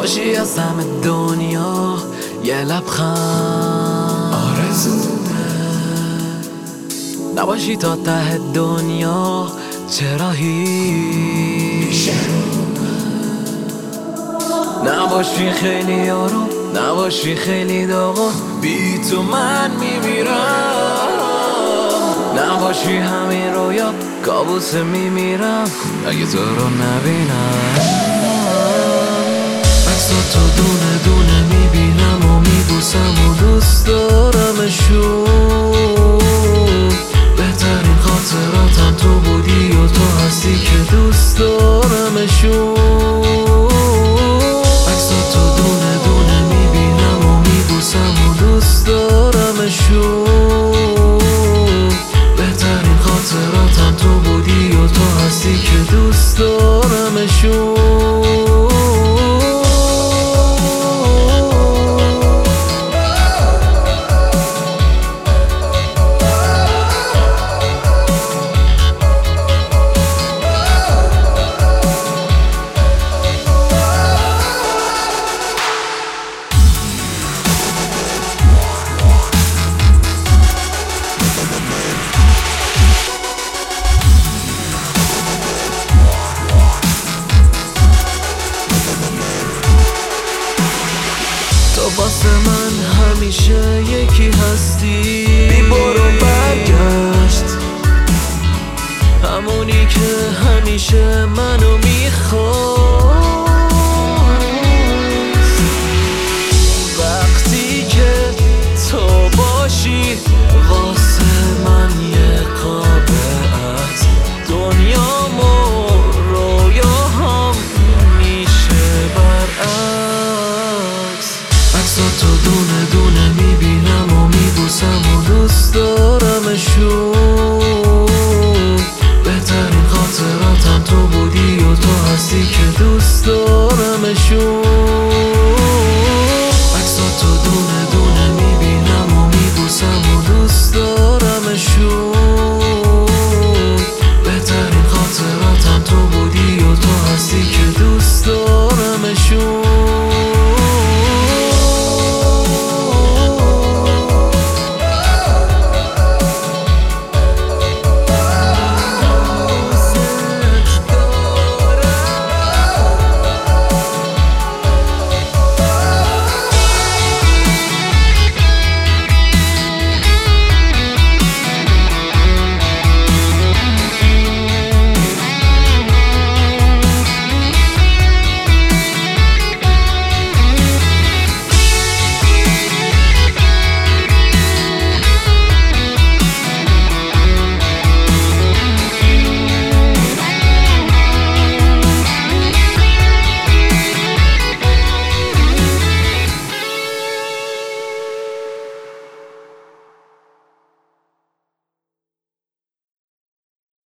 نباشی از همه دنیا یه لبخند آرزومه، نباشی تا ته دنیا چرا هیچ نباشی خیلی آروم، نباشی خیلی داغون، بی تو من میمیرم. نباشی همین رویا کابوس میمیرم اگه تو رو نبینم. عکساتو دونه دونه میبینم و میبوسم و دوست دارمشون. بهترین خاطراتم تو بودی و تو هستی که دوست دارمشون. عکساتو دونه دونه میبینم و میبوسم و دوست دارمشون. بهترین خاطراتم تو بودی و تو هستی که دوست دارمشون. تو واسه من همیشه یکی هستی، بی برو برگشت، همونی که همیشه منو میخواست. وقتی که تو باشی واسه من یه قابعت، دنیام و رویاهام میشه برعکس. عکساتو دونه دونه میبینم و میبوسم و دوست دارمشون. بهترین خاطراتم تو بودی و تو هستی که دوست دارمشون.